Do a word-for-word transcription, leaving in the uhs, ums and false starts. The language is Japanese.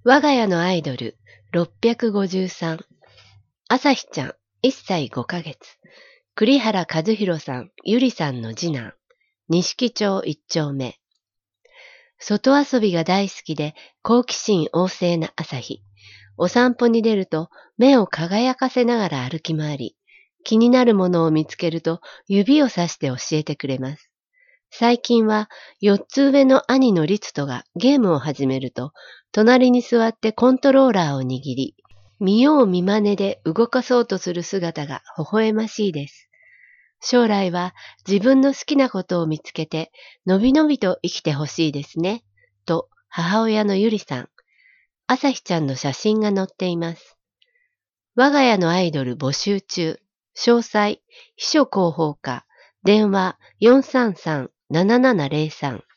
我が家のアイドルろっぴゃくごじゅうさん。朝日ちゃんいっさいごかげつ。栗原和弘さん、ゆりさんの次男。錦町一丁目。外遊びが大好きで好奇心旺盛な朝日。お散歩に出ると目を輝かせながら歩き回り、気になるものを見つけると指をさして教えてくれます。最近はよっつ上の兄の律人がゲームを始めると、隣に座ってコントローラーを握り、見よう見まねで動かそうとする姿が微笑ましいです。将来は自分の好きなことを見つけて、のびのびと生きてほしいですね。と母親のゆりさん。朝日ちゃんの写真が載っています。我が家のアイドル募集中。詳細、秘書広報課、電話 よんさんさん ななななゼロさん。